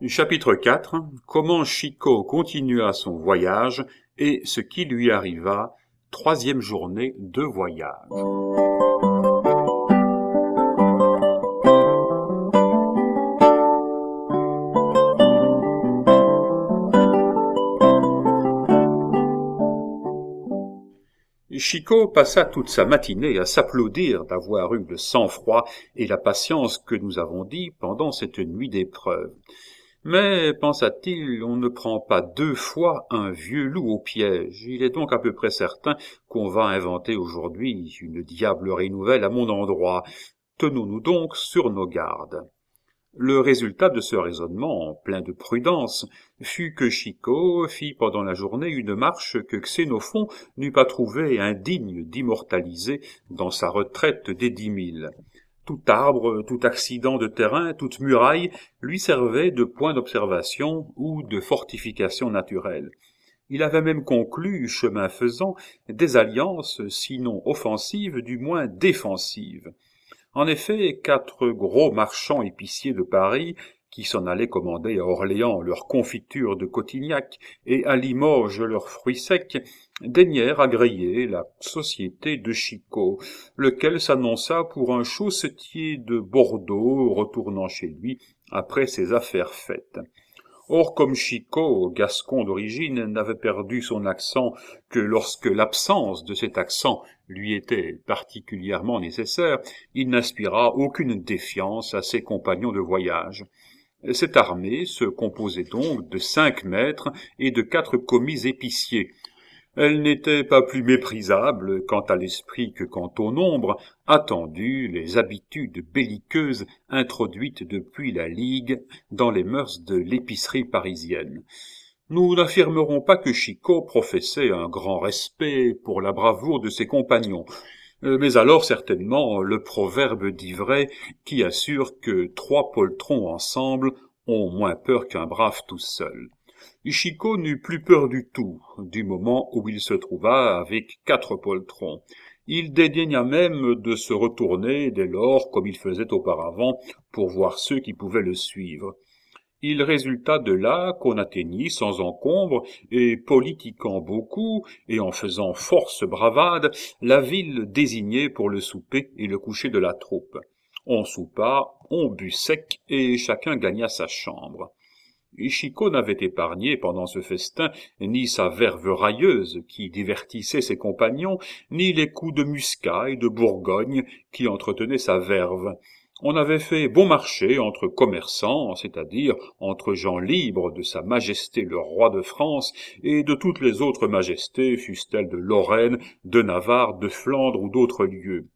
Chapitre 4. Comment Chicot continua son voyage et ce qui lui arriva, troisième journée de voyage. Chicot passa toute sa matinée à s'applaudir d'avoir eu le sang-froid et la patience que nous avons dit pendant cette nuit d'épreuve. Mais, pensa-t-il, on ne prend pas deux fois un vieux loup au piège. Il est donc à peu près certain qu'on va inventer aujourd'hui une diablerie nouvelle à mon endroit. Tenons-nous donc sur nos gardes. Le résultat de ce raisonnement, plein de prudence, fut que Chicot fit pendant la journée une marche que Xénophon n'eût pas trouvée indigne d'immortaliser dans sa retraite des 10 000. Tout arbre, tout accident de terrain, toute muraille lui servait de point d'observation ou de fortification naturelle. Il avait même conclu, chemin faisant, des alliances, sinon offensives, du moins défensives. En effet, 4 gros marchands épiciers de Paris, qui s'en allaient commander à Orléans leurs confitures de Cotignac et à Limoges leurs fruits secs, daignèrent agréer la société de Chicot, lequel s'annonça pour un chaussetier de Bordeaux retournant chez lui après ses affaires faites. Or, comme Chicot, gascon d'origine, n'avait perdu son accent que lorsque l'absence de cet accent lui était particulièrement nécessaire, il n'inspira aucune défiance à ses compagnons de voyage. Cette armée se composait donc de 5 maîtres et de 4 commis épiciers. Elle n'était pas plus méprisable quant à l'esprit que quant au nombre, attendu les habitudes belliqueuses introduites depuis la Ligue dans les mœurs de l'épicerie parisienne. Nous n'affirmerons pas que Chicot professait un grand respect pour la bravoure de ses compagnons, mais alors certainement le proverbe dit vrai qui assure que 3 poltrons ensemble ont moins peur qu'un brave tout seul. Chicot n'eut plus peur du tout, du moment où il se trouva avec 4 poltrons. Il dédaigna même de se retourner dès lors, comme il faisait auparavant, pour voir ceux qui pouvaient le suivre. Il résulta de là qu'on atteignit sans encombre, et politiquant beaucoup, et en faisant force bravade, la ville désignée pour le souper et le coucher de la troupe. On soupa, on but sec, et chacun gagna sa chambre. Chicot n'avait épargné pendant ce festin ni sa verve railleuse qui divertissait ses compagnons, ni les coups de muscat et de Bourgogne qui entretenaient sa verve. On avait fait bon marché entre commerçants, c'est-à-dire entre gens libres de sa majesté le roi de France et de toutes les autres majestés, fussent-elles de Lorraine, de Navarre, de Flandre ou d'autres lieux.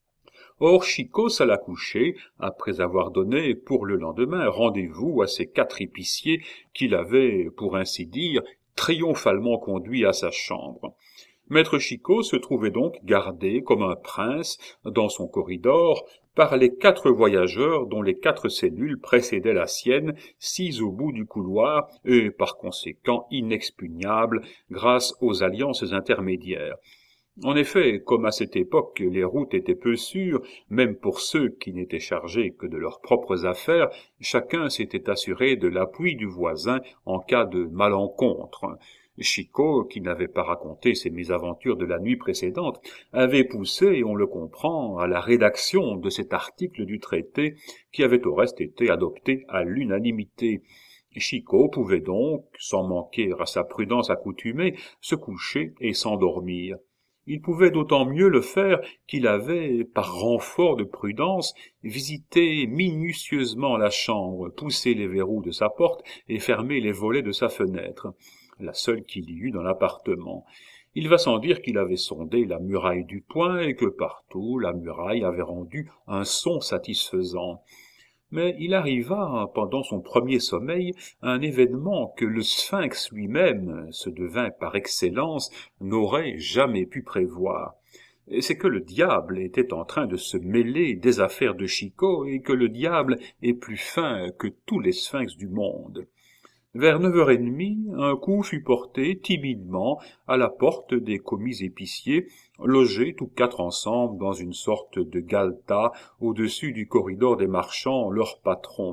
Or Chicot s'alla coucher, après avoir donné, pour le lendemain, rendez-vous à ses 4 épiciers qu'il avait, pour ainsi dire, triomphalement conduits à sa chambre. Maître Chicot se trouvait donc gardé comme un prince dans son corridor par les 4 voyageurs dont les 4 cellules précédaient la sienne, 6 au bout du couloir et par conséquent inexpugnables grâce aux alliances intermédiaires. En effet, comme à cette époque les routes étaient peu sûres, même pour ceux qui n'étaient chargés que de leurs propres affaires, chacun s'était assuré de l'appui du voisin en cas de malencontre. Chicot, qui n'avait pas raconté ses mésaventures de la nuit précédente, avait poussé, on le comprend, à la rédaction de cet article du traité qui avait au reste été adopté à l'unanimité. Chicot pouvait donc, sans manquer à sa prudence accoutumée, se coucher et s'endormir. Il pouvait d'autant mieux le faire qu'il avait, par renfort de prudence, visité minutieusement la chambre, poussé les verrous de sa porte et fermé les volets de sa fenêtre, la seule qu'il y eût dans l'appartement. Il va sans dire qu'il avait sondé la muraille du poing et que partout la muraille avait rendu un son satisfaisant. Mais il arriva, pendant son premier sommeil, un événement que le sphinx lui-même, ce devin par excellence, n'aurait jamais pu prévoir. C'est que le diable était en train de se mêler des affaires de Chicot et que le diable est plus fin que tous les sphinx du monde. Vers 9h30, un coup fut porté timidement à la porte des commis épiciers, logés tous 4 ensemble dans une sorte de galetas au-dessus du corridor des marchands, leurs patrons.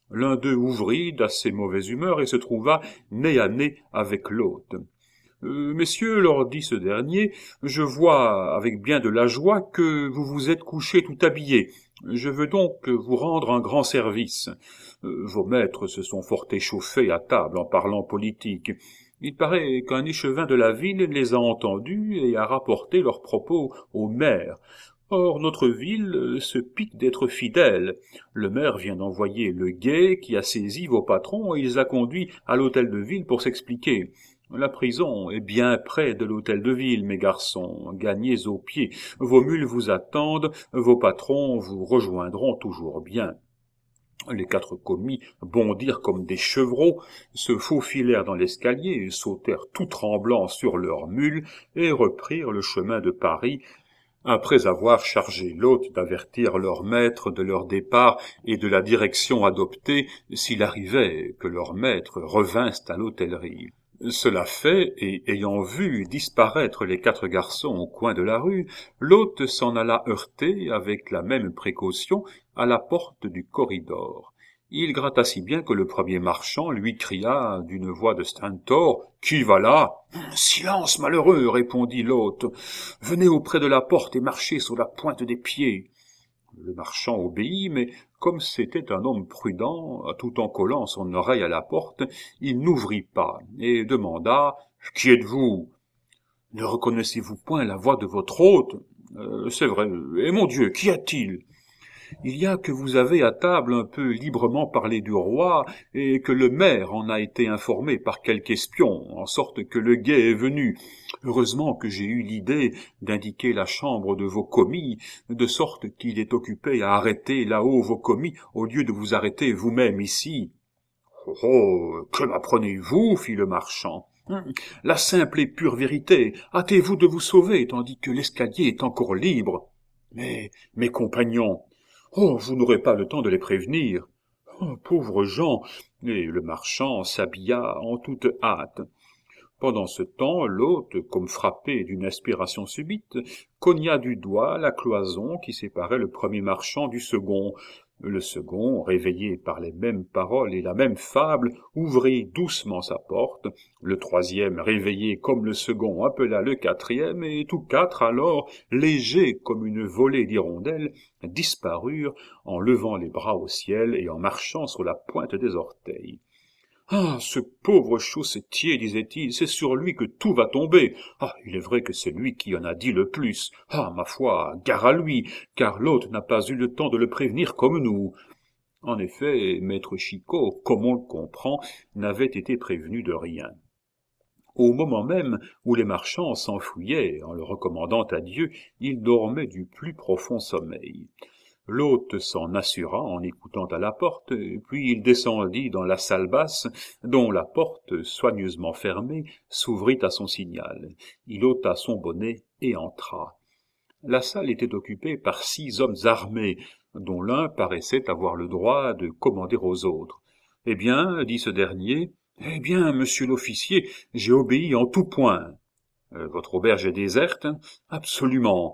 L'un d'eux ouvrit d'assez mauvaise humeur et se trouva nez à nez avec l'hôte. Messieurs, leur dit ce dernier, je vois avec bien de la joie que vous vous êtes couchés tout habillés. Je veux donc vous rendre un grand service. Vos maîtres se sont fort échauffés à table en parlant politique. Il paraît qu'un échevin de la ville les a entendus et a rapporté leurs propos au maire. Or, notre ville se pique d'être fidèle. Le maire vient d'envoyer le guet qui a saisi vos patrons et les a conduits à l'hôtel de ville pour s'expliquer. La prison est bien près de l'hôtel de ville, mes garçons. Gagnez au pied. Vos mules vous attendent, vos patrons vous rejoindront toujours bien. Les 4 commis bondirent comme des chevreaux, se faufilèrent dans l'escalier, sautèrent tout tremblants sur leurs mules et reprirent le chemin de Paris, après avoir chargé l'hôte d'avertir leur maître de leur départ et de la direction adoptée s'il arrivait que leur maître revinssent à l'hôtellerie. Cela fait, et ayant vu disparaître les 4 garçons au coin de la rue, l'hôte s'en alla heurter, avec la même précaution, à la porte du corridor. Il gratta si bien que le premier marchand lui cria d'une voix de stentor « Qui va là ?»« Silence, malheureux !» répondit l'hôte. « Venez auprès de la porte et marchez sur la pointe des pieds. » Le marchand obéit, mais comme c'était un homme prudent, tout en collant son oreille à la porte, il n'ouvrit pas et demanda « Qui êtes-vous » ? « Ne reconnaissez-vous point la voix de votre hôte ?»« C'est vrai. Et mon Dieu, qu'y a-t-il » ? « Il y a que vous avez à table un peu librement parlé du roi, et que le maire en a été informé par quelque espion, en sorte que le guet est venu. Heureusement que j'ai eu l'idée d'indiquer la chambre de vos commis, de sorte qu'il est occupé à arrêter là-haut vos commis, au lieu de vous arrêter vous-même ici. »« Oh, que m'apprenez-vous » fit le marchand. « La simple et pure vérité. Hâtez-vous de vous sauver, tandis que l'escalier est encore libre. »« Mais mes compagnons ?»« Oh, vous n'aurez pas le temps de les prévenir. »« Oh, pauvres gens !» Et le marchand s'habilla en toute hâte. Pendant ce temps, l'hôte, comme frappé d'une inspiration subite, cogna du doigt la cloison qui séparait le premier marchand du second. Le second, réveillé par les mêmes paroles et la même fable, ouvrit doucement sa porte. Le troisième, réveillé comme le second, appela le quatrième, et tous 4, alors, légers comme une volée d'hirondelles, disparurent en levant les bras au ciel et en marchant sur la pointe des orteils. « Ah, ce pauvre chaussetier, disait-il, c'est sur lui que tout va tomber. Ah, il est vrai que c'est lui qui en a dit le plus. Ah, ma foi, gare à lui, car l'autre n'a pas eu le temps de le prévenir comme nous. » En effet, maître Chicot, comme on le comprend, n'avait été prévenu de rien. Au moment même où les marchands s'enfuyaient en le recommandant à Dieu, il dormait du plus profond sommeil. L'hôte s'en assura en écoutant à la porte, puis il descendit dans la salle basse, dont la porte, soigneusement fermée, s'ouvrit à son signal. Il ôta son bonnet et entra. La salle était occupée par 6 hommes armés, dont l'un paraissait avoir le droit de commander aux autres. « Eh bien, dit ce dernier, eh bien, monsieur l'officier, j'ai obéi en tout point. »« Votre auberge est déserte ?»« Absolument. »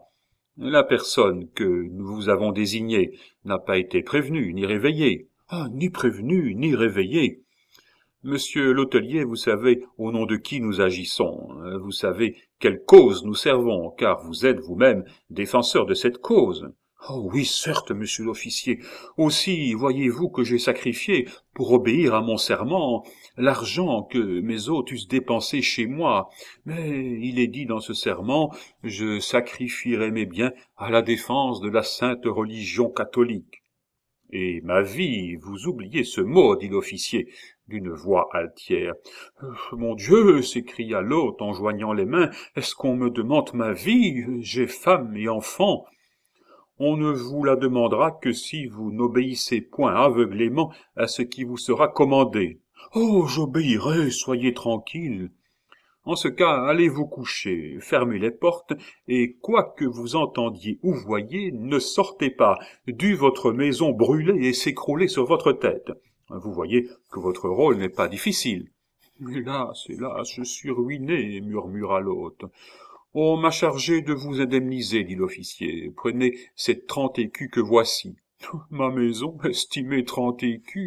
« La personne que nous vous avons désignée n'a pas été prévenue ni réveillée. »« Ah, ni prévenue, ni réveillée. »« Monsieur l'hôtelier, vous savez au nom de qui nous agissons. Vous savez quelle cause nous servons, car vous êtes vous-même défenseur de cette cause. »« Oh oui, certes, monsieur l'officier. Aussi, voyez-vous que j'ai sacrifié, pour obéir à mon serment, l'argent que mes hôtes eussent dépensé chez moi. Mais il est dit dans ce serment, je sacrifierai mes biens à la défense de la sainte religion catholique. »« Et ma vie, vous oubliez ce mot, dit l'officier, d'une voix altière. « Mon Dieu, s'écria l'hôte en joignant les mains, est-ce qu'on me demande ma vie? J'ai femme et enfants. » « On ne vous la demandera que si vous n'obéissez point aveuglément à ce qui vous sera commandé. »« Oh, j'obéirai, soyez tranquille. »« En ce cas, allez vous coucher, fermez les portes, et quoi que vous entendiez ou voyiez, ne sortez pas, dût votre maison brûler et s'écrouler sur votre tête. Vous voyez que votre rôle n'est pas difficile. »« Hélas, hélas, je suis ruiné, murmura l'hôte. »« On m'a chargé de vous indemniser, dit l'officier. Prenez ces 30 écus que voici. »« Ma maison, estimée 30 écus.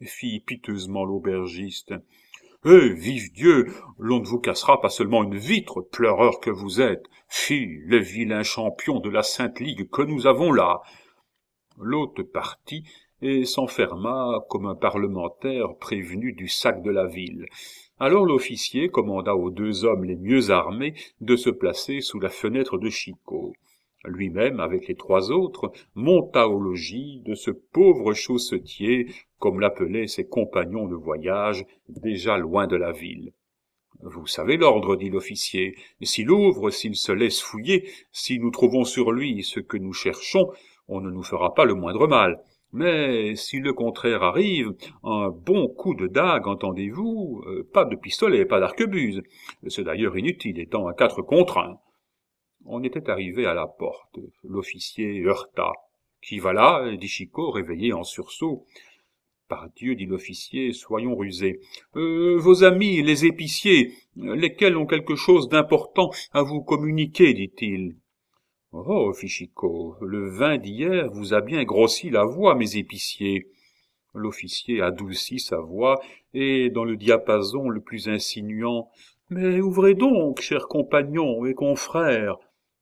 fit piteusement l'aubergiste. « Vive Dieu, l'on ne vous cassera pas seulement une vitre, pleureur que vous êtes. Fi, le vilain champion de la Sainte Ligue que nous avons là !» L'hôte partit et s'enferma comme un parlementaire prévenu du sac de la ville. Alors l'officier commanda aux 2 hommes les mieux armés de se placer sous la fenêtre de Chicot. Lui-même, avec les 3 autres, monta au logis de ce pauvre chaussetier, comme l'appelaient ses compagnons de voyage, déjà loin de la ville. « Vous savez l'ordre, dit l'officier. S'il ouvre, s'il se laisse fouiller, si nous trouvons sur lui ce que nous cherchons, on ne nous fera pas le moindre mal. Mais si le contraire arrive, un bon coup de dague, entendez-vous, pas de pistolet, pas d'arquebuse. C'est d'ailleurs inutile, étant à 4 contre 1. On était arrivé à la porte. L'officier heurta. « Qui va là ?» dit Chicot, réveillé en sursaut. « Pardieu, dit l'officier, soyons rusés. Vos amis, les épiciers, lesquels ont quelque chose d'important à vous communiquer, dit-il. »« Oh, fit Chicot, le vin d'hier vous a bien grossi la voix, mes épiciers. » L'officier adoucit sa voix, et dans le diapason le plus insinuant, « Mais ouvrez donc, chers compagnons et confrères. »«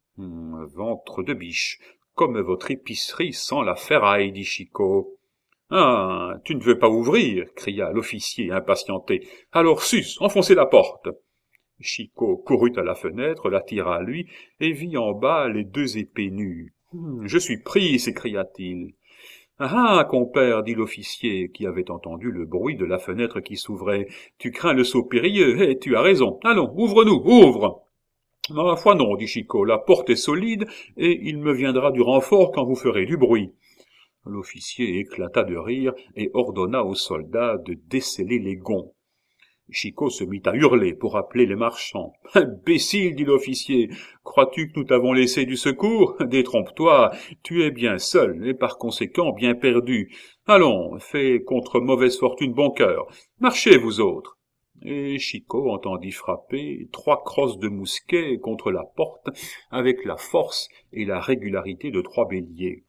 Ventre de biche, comme votre épicerie sans la ferraille, dit Chicot. »« Ah, tu ne veux pas ouvrir, cria l'officier impatienté. Alors sus, enfoncez la porte. » Chicot courut à la fenêtre, la tira à lui, et vit en bas les 2 épées nues. « Je suis pris, s'écria-t-il. »« Ah, compère, dit l'officier, qui avait entendu le bruit de la fenêtre qui s'ouvrait. Tu crains le saut périlleux, et tu as raison. Allons, ouvre-nous, ouvre. » « Ma foi non, dit Chicot, la porte est solide, et il me viendra du renfort quand vous ferez du bruit. » L'officier éclata de rire et ordonna aux soldats de desceller les gonds. Chicot se mit à hurler pour appeler les marchands. « Imbécile, dit l'officier, crois-tu que nous t'avons laissé du secours? Détrompe-toi, tu es bien seul et par conséquent bien perdu. Allons, fais contre mauvaise fortune bon cœur. Marchez, vous autres. » Et Chicot entendit frapper 3 crosses de mousquet contre la porte avec la force et la régularité de 3 béliers.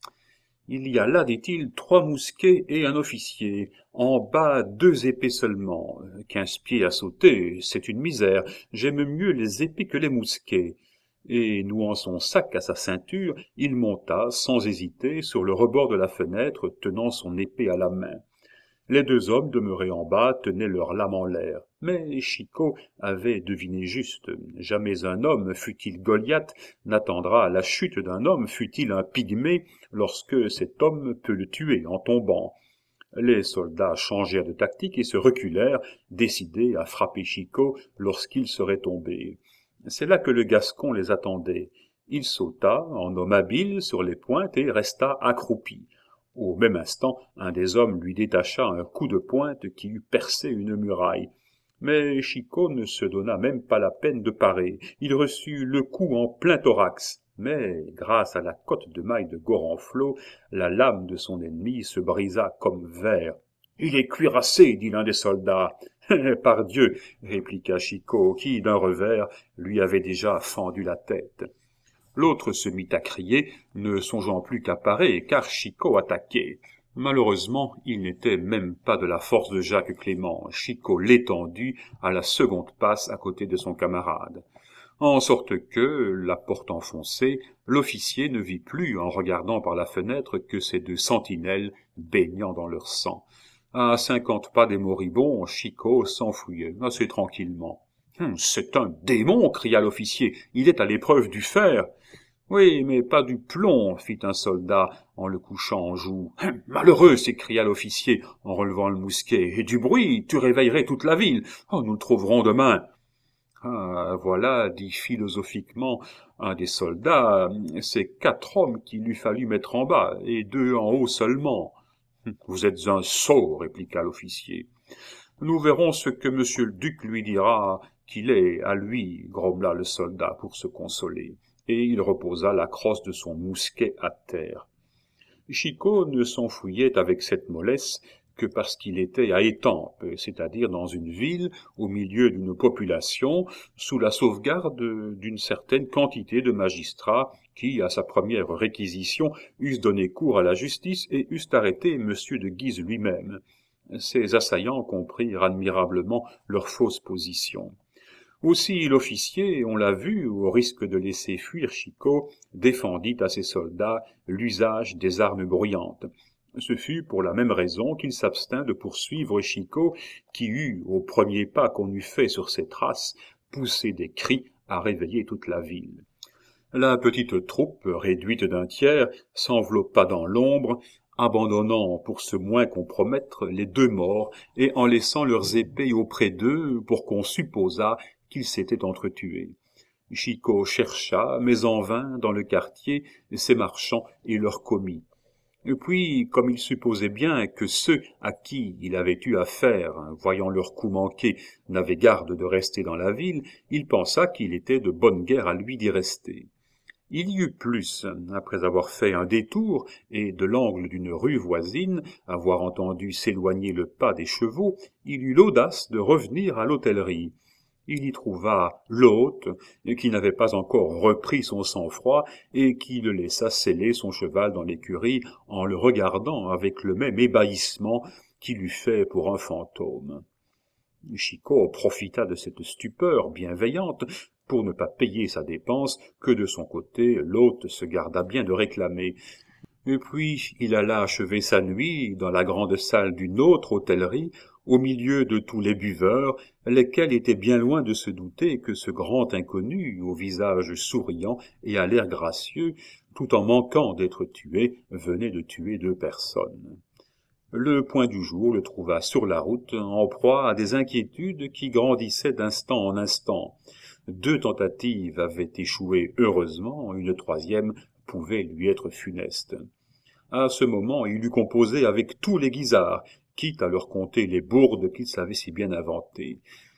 « Il y a là, dit-il, 3 mousquets et un officier. En bas, 2 épées seulement. 15 pieds à sauter, c'est une misère. J'aime mieux les épées que les mousquets. » Et nouant son sac à sa ceinture, il monta, sans hésiter, sur le rebord de la fenêtre, tenant son épée à la main. Les 2 hommes demeurés en bas tenaient leurs lames en l'air. Mais Chicot avait deviné juste. Jamais un homme, fût-il Goliath, n'attendra la chute d'un homme, fût-il un pygmée, lorsque cet homme peut le tuer en tombant. Les soldats changèrent de tactique et se reculèrent, décidés à frapper Chicot lorsqu'il serait tombé. C'est là que le Gascon les attendait. Il sauta, en homme habile, sur les pointes et resta accroupi. Au même instant, un des hommes lui détacha un coup de pointe qui eût percé une muraille. Mais Chicot ne se donna même pas la peine de parer. Il reçut le coup en plein thorax. Mais, grâce à la cotte de maille de Gorenflot, la lame de son ennemi se brisa comme verre. « Il est cuirassé, dit l'un des soldats. « Pardieu, répliqua Chicot, qui, d'un revers, lui avait déjà fendu la tête. L'autre se mit à crier, ne songeant plus qu'à parer, car Chicot attaquait. Malheureusement, il n'était même pas de la force de Jacques Clément. Chicot l'étendit à la seconde passe à côté de son camarade. En sorte que, la porte enfoncée, l'officier ne vit plus, en regardant par la fenêtre, que ces 2 sentinelles baignant dans leur sang. À 50 pas des moribonds, Chicot s'enfuyait assez tranquillement. « C'est un démon !» cria l'officier. « Il est à l'épreuve du fer !»« Oui, mais pas du plomb !» fit un soldat en le couchant en joue. « Malheureux !» s'écria l'officier en relevant le mousquet. « Et du bruit, tu réveillerais toute la ville. Oh, nous le trouverons demain. » « Ah, voilà, dit philosophiquement un des soldats, ces 4 hommes qu'il eût fallu mettre en bas, et 2 en haut seulement. »« Vous êtes un sot, répliqua l'officier. »« Nous verrons ce que monsieur le duc lui dira qu'il est à lui, grommela le soldat pour se consoler, et il reposa la crosse de son mousquet à terre. Chicot ne s'enfuyait avec cette mollesse que parce qu'il était à Étampes, c'est-à-dire dans une ville, au milieu d'une population, sous la sauvegarde d'une certaine quantité de magistrats qui, à sa première réquisition, eussent donné cours à la justice et eussent arrêté monsieur de Guise lui-même. Ses assaillants comprirent admirablement leur fausse position. Aussi l'officier, on l'a vu, au risque de laisser fuir Chicot, défendit à ses soldats l'usage des armes bruyantes. Ce fut pour la même raison qu'il s'abstint de poursuivre Chicot, qui eut, au premier pas qu'on eût fait sur ses traces, poussé des cris à réveiller toute la ville. La petite troupe, réduite d'un tiers, s'enveloppa dans l'ombre, abandonnant pour se moins compromettre les deux morts et en laissant leurs épées auprès d'eux pour qu'on supposât qu'ils s'étaient entretués. Chicot chercha, mais en vain, dans le quartier, ces marchands et leurs commis. Et puis, comme il supposait bien que ceux à qui il avait eu affaire, voyant leur coup manqué, n'avaient garde de rester dans la ville, il pensa qu'il était de bonne guerre à lui d'y rester. Il y eut plus, après avoir fait un détour, et de l'angle d'une rue voisine, avoir entendu s'éloigner le pas des chevaux, il eut l'audace de revenir à l'hôtellerie. Il y trouva l'hôte, qui n'avait pas encore repris son sang-froid, et qui le laissa sceller son cheval dans l'écurie en le regardant avec le même ébahissement qu'il eût fait pour un fantôme. Chicot profita de cette stupeur bienveillante pour ne pas payer sa dépense, que de son côté l'hôte se garda bien de réclamer. Et puis il alla achever sa nuit dans la grande salle d'une autre hôtellerie, au milieu de tous les buveurs, lesquels étaient bien loin de se douter que ce grand inconnu, au visage souriant et à l'air gracieux, tout en manquant d'être tué, venait de tuer 2 personnes. Le point du jour le trouva sur la route, en proie à des inquiétudes qui grandissaient d'instant en instant. 2 tentatives avaient échoué heureusement, une 3e pouvait lui être funeste. À ce moment, il eut composé avec tous les guisards, quitte à leur conter les bourdes qu'il savait si bien inventer.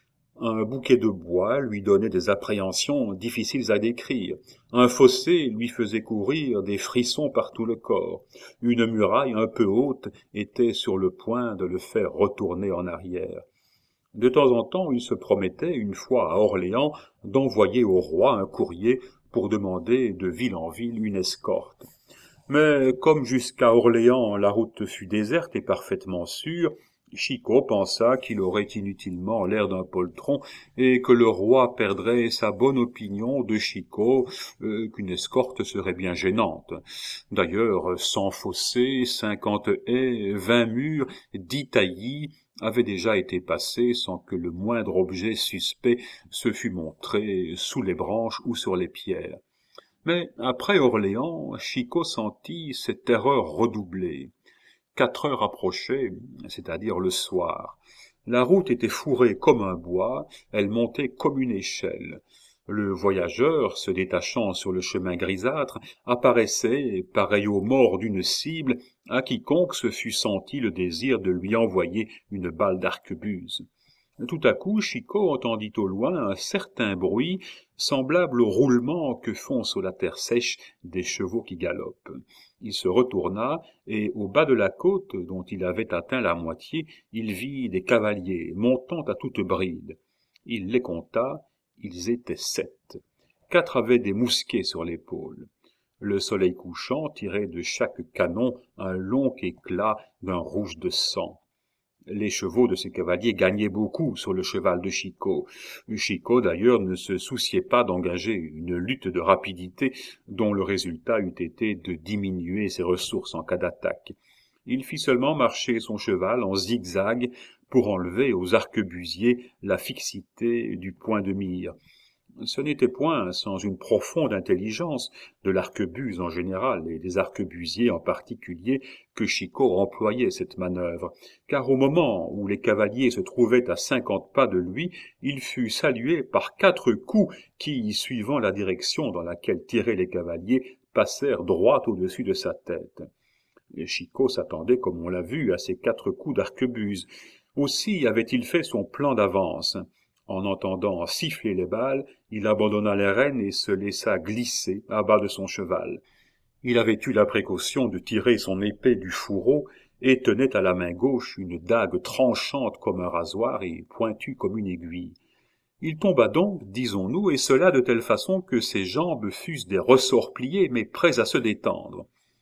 Un bouquet de bois lui donnait des appréhensions difficiles à décrire. Un fossé lui faisait courir des frissons par tout le corps. Une muraille un peu haute était sur le point de le faire retourner en arrière. De temps en temps, il se promettait, une fois à Orléans, d'envoyer au roi un courrier pour demander de ville en ville une escorte. Mais comme jusqu'à Orléans la route fut déserte et parfaitement sûre, Chicot pensa qu'il aurait inutilement l'air d'un poltron et que le roi perdrait sa bonne opinion de Chicot, qu'une escorte serait bien gênante. D'ailleurs, 100 fossés, 50 haies, 20 murs, 10 taillis avaient déjà été passés sans que le moindre objet suspect se fût montré sous les branches ou sur les pierres. Mais après Orléans, Chicot sentit cette terreur redoubler. 4 heures approchaient, c'est-à-dire le soir. La route était fourrée comme un bois, elle montait comme une échelle. Le voyageur, se détachant sur le chemin grisâtre, apparaissait, pareil au mort d'une cible, à quiconque se fût senti le désir de lui envoyer une balle d'arquebuse. Tout à coup, Chicot entendit au loin un certain bruit, semblable au roulement que font sur la terre sèche des chevaux qui galopent. Il se retourna, et au bas de la côte, dont il avait atteint la moitié, il vit des cavaliers montant à toute bride. Il les compta, ils étaient 7. 4 avaient des mousquets sur l'épaule. Le soleil couchant tirait de chaque canon un long éclat d'un rouge de sang. Les chevaux de ces cavaliers gagnaient beaucoup sur le cheval de Chicot. Chicot, d'ailleurs, ne se souciait pas d'engager une lutte de rapidité dont le résultat eût été de diminuer ses ressources en cas d'attaque. Il fit seulement marcher son cheval en zigzag pour enlever aux arquebusiers la fixité du point de mire. Ce n'était point sans une profonde intelligence de l'arquebuse en général et des arquebusiers en particulier que Chicot employait cette manœuvre, car au moment où les cavaliers se trouvaient à 50 pas de lui, il fut salué par 4 coups qui, suivant la direction dans laquelle tiraient les cavaliers, passèrent droit au-dessus de sa tête. Et Chicot s'attendait, comme on l'a vu, à ces 4 coups d'arquebuse. Aussi avait-il fait son plan d'avance. En entendant siffler les balles, il abandonna les rênes et se laissa glisser à bas de son cheval. Il avait eu la précaution de tirer son épée du fourreau et tenait à la main gauche une dague tranchante comme un rasoir et pointue comme une aiguille. Il tomba donc, disons-nous, et cela de telle façon que ses jambes fussent des ressorts pliés mais prêts à se détendre.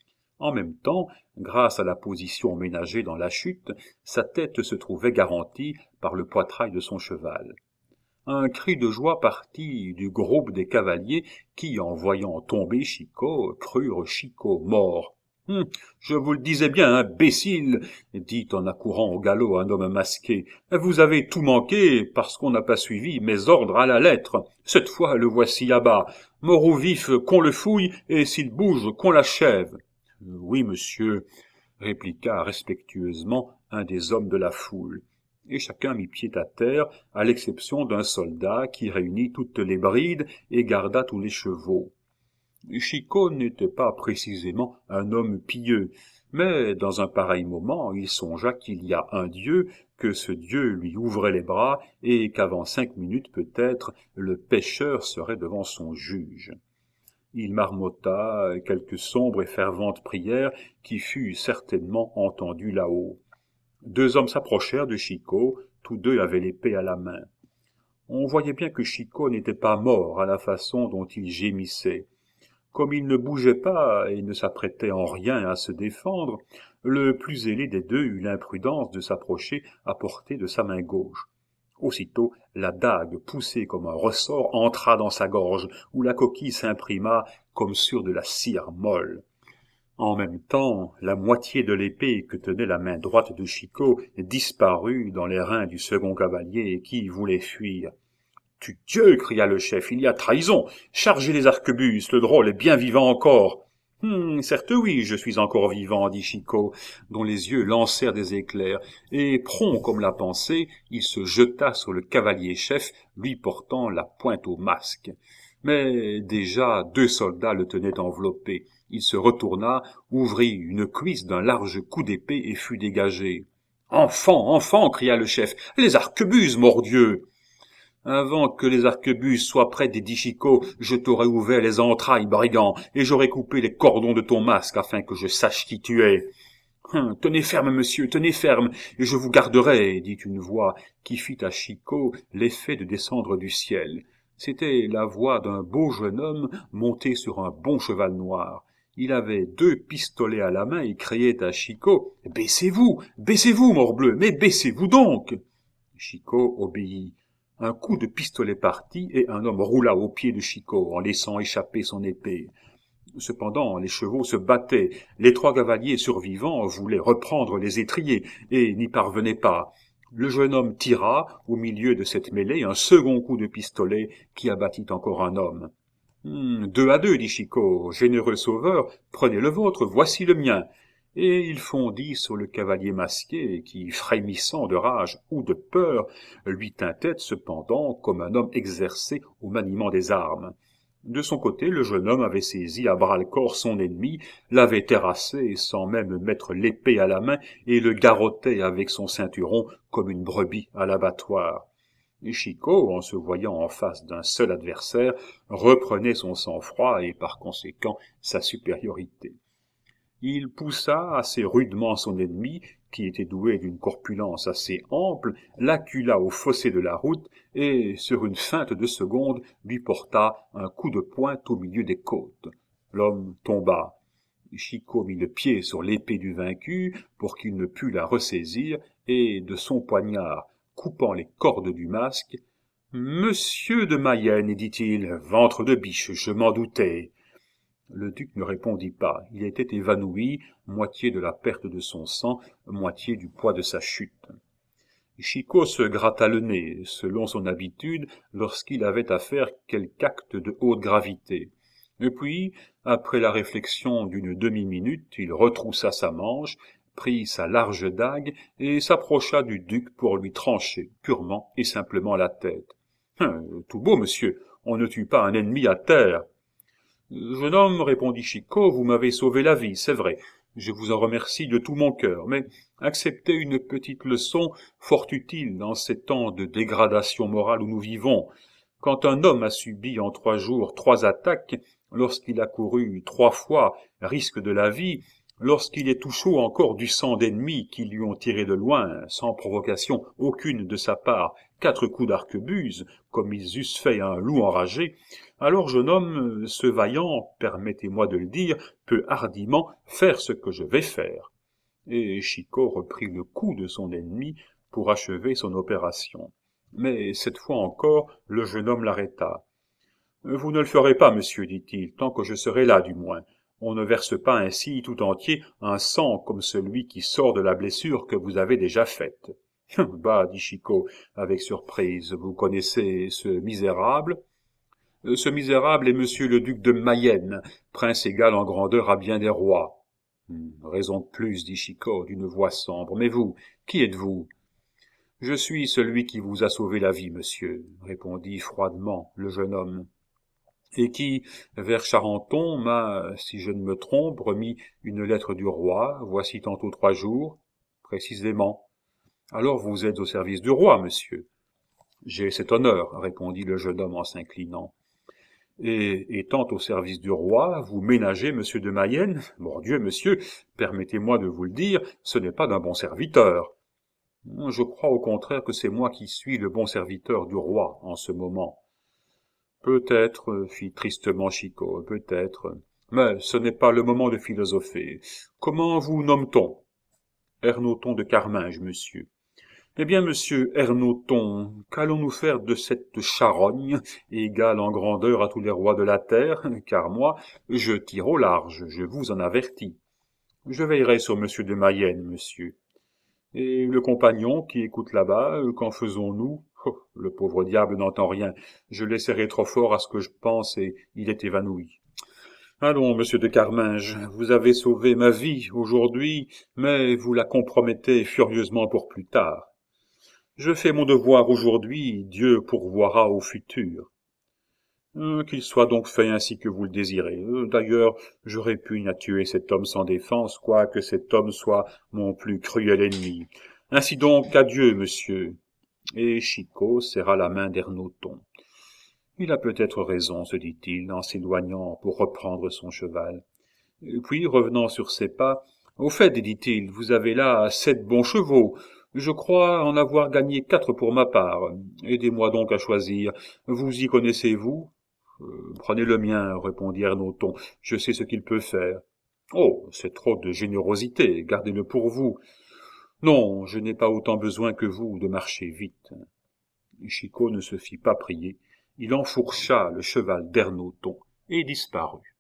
En même temps, grâce à la position ménagée dans la chute, sa tête se trouvait garantie par le poitrail de son cheval. Un cri de joie partit du groupe des cavaliers qui, en voyant tomber Chicot, crurent Chicot mort. « Je vous le disais bien, imbécile !» dit en accourant au galop un homme masqué. « Vous avez tout manqué parce qu'on n'a pas suivi mes ordres à la lettre. Cette fois, le voici à bas. Mort ou vif, qu'on le fouille, et s'il bouge, qu'on l'achève. »« Oui, monsieur, » répliqua respectueusement un des hommes de la foule. Et chacun mit pied à terre, à l'exception d'un soldat qui réunit toutes les brides et garda tous les chevaux. Chicot n'était pas précisément un homme pieux, mais dans un pareil moment il songea qu'il y a un Dieu, que ce Dieu lui ouvrait les bras, et qu'avant 5 minutes peut-être le pécheur serait devant son juge. Il marmotta quelques sombres et ferventes prières qui fut certainement entendue là-haut. 2 hommes s'approchèrent de Chicot, tous 2 avaient l'épée à la main. On voyait bien que Chicot n'était pas mort à la façon dont il gémissait. Comme il ne bougeait pas et ne s'apprêtait en rien à se défendre, le plus zélé des 2 eut l'imprudence de s'approcher à portée de sa main gauche. Aussitôt, la dague, poussée comme un ressort, entra dans sa gorge, où la coquille s'imprima comme sur de la cire molle. En même temps, la moitié de l'épée que tenait la main droite de Chicot disparut dans les reins du second cavalier qui voulait fuir. « Tudieu !» cria le chef, « il y a trahison. Chargez les arquebuses, le drôle est bien vivant encore. »« Certes oui, je suis encore vivant, » dit Chicot, dont les yeux lancèrent des éclairs, et prompt comme la pensée, il se jeta sur le cavalier-chef, lui portant la pointe au masque. Mais déjà 2 soldats le tenaient enveloppé. Il se retourna, ouvrit une cuisse d'un large coup d'épée et fut dégagé. « Enfant, enfant !» cria le chef. « Les arquebuses, mordieu !»« Avant que les arquebuses soient prêtes, dit Chicot, je t'aurais ouvert les entrailles, brigand, et j'aurais coupé les cordons de ton masque afin que je sache qui tu es. »« Tenez ferme, monsieur, tenez ferme, et je vous garderai, » dit une voix qui fit à Chicot l'effet de descendre du ciel. C'était la voix d'un beau jeune homme monté sur un bon cheval noir. Il avait 2 pistolets à la main et criait à Chicot « Baissez-vous, morbleu, mais baissez-vous donc !» Chicot obéit. Un coup de pistolet partit et un homme roula au pied de Chicot en laissant échapper son épée. Cependant, les chevaux se battaient. Les 3 cavaliers survivants voulaient reprendre les étriers et n'y parvenaient pas. Le jeune homme tira, au milieu de cette mêlée, un second coup de pistolet qui abattit encore un homme. « 2 à 2, dit Chicot. « Généreux sauveur, prenez le vôtre, voici le mien. » Et il fondit sur le cavalier masqué qui, frémissant de rage ou de peur, lui tint tête cependant comme un homme exercé au maniement des armes. De son côté, le jeune homme avait saisi à bras-le-corps son ennemi, l'avait terrassé sans même mettre l'épée à la main et le garrottait avec son ceinturon comme une brebis à l'abattoir. Chicot, en se voyant en face d'un seul adversaire, reprenait son sang-froid et par conséquent sa supériorité. Il poussa assez rudement son ennemi, qui était doué d'une corpulence assez ample, l'accula au fossé de la route et, sur une feinte de seconde, lui porta un coup de pointe au milieu des côtes. L'homme tomba. Chicot mit le pied sur l'épée du vaincu pour qu'il ne pût la ressaisir et, de son poignard, coupant les cordes du masque, « Monsieur de Mayenne, dit-il, ventre de biche, je m'en doutais. » Le duc ne répondit pas. Il était évanoui, moitié de la perte de son sang, moitié du poids de sa chute. Chicot se gratta le nez, selon son habitude, lorsqu'il avait à faire quelque acte de haute gravité. Et puis, après la réflexion d'une demi-minute, il retroussa sa manche, prit sa large dague et s'approcha du duc pour lui trancher purement et simplement la tête. « Tout beau, monsieur, on ne tue pas un ennemi à terre. »« Jeune homme, répondit Chicot, vous m'avez sauvé la vie, c'est vrai. Je vous en remercie de tout mon cœur, mais acceptez une petite leçon fort utile dans ces temps de dégradation morale où nous vivons. Quand un homme a subi en 3 jours 3 attaques, lorsqu'il a couru 3 fois risque de la vie, lorsqu'il est tout chaud encore du sang d'ennemis qui lui ont tiré de loin, sans provocation aucune de sa part, 4 coups d'arquebuse, comme ils eussent fait un loup enragé, alors, jeune homme, ce vaillant, permettez-moi de le dire, peut hardiment faire ce que je vais faire. » Et Chicot reprit le coup de son ennemi pour achever son opération. Mais cette fois encore, le jeune homme l'arrêta. « Vous ne le ferez pas, monsieur, dit-il, tant que je serai là, du moins. On ne verse pas ainsi tout entier un sang comme celui qui sort de la blessure que vous avez déjà faite. »« Bah, dit Chicot, avec surprise, vous connaissez ce misérable ? » « Ce misérable est monsieur le duc de Mayenne, prince égal en grandeur à bien des rois. »« Raison de plus, dit Chicot, d'une voix sombre. Mais vous, qui êtes-vous ? » « Je suis celui qui vous a sauvé la vie, monsieur, répondit froidement le jeune homme, et qui, vers Charenton, m'a, si je ne me trompe, remis une lettre du roi, voici tantôt 3 jours, précisément. Alors vous êtes au service du roi, monsieur. J'ai cet honneur, répondit le jeune homme en s'inclinant. Et étant au service du roi, vous ménagez monsieur de Mayenne ? Mon Dieu, monsieur, permettez-moi de vous le dire, ce n'est pas d'un bon serviteur. Je crois au contraire que c'est moi qui suis le bon serviteur du roi en ce moment. Peut-être, fit tristement Chicot, peut-être. Mais ce n'est pas le moment de philosopher. Comment vous nomme-t-on ? Ernoton de Carminges, monsieur. Eh bien, monsieur Ernoton, qu'allons-nous faire de cette charogne, égale en grandeur à tous les rois de la terre, car moi, je tire au large, je vous en avertis. Je veillerai sur monsieur de Mayenne, monsieur. Et le compagnon qui écoute là-bas, qu'en faisons-nous ? Oh, le pauvre diable n'entend rien, je l'ai serré trop fort à ce que je pense et il est évanoui. Allons, monsieur de Carminges, vous avez sauvé ma vie aujourd'hui, mais vous la compromettez furieusement pour plus tard. Je fais mon devoir aujourd'hui, Dieu pourvoira au futur. Qu'il soit donc fait ainsi que vous le désirez. D'ailleurs, je répugne à tuer cet homme sans défense, quoique cet homme soit mon plus cruel ennemi. Ainsi donc, adieu, monsieur. Et Chicot serra la main d'Ernoton. Il a peut-être raison, se dit-il, en s'éloignant pour reprendre son cheval. Puis, revenant sur ses pas, « Au fait, dit-il, vous avez là 7 bons chevaux. Je crois en avoir gagné 4 pour ma part. Aidez-moi donc à choisir. Vous y connaissez-vous ? » Prenez le mien, répondit Ernoton. Je sais ce qu'il peut faire. Oh, c'est trop de générosité. Gardez-le pour vous. Non, je n'ai pas autant besoin que vous de marcher vite. Chicot ne se fit pas prier. Il enfourcha le cheval d'Ernoton et disparut.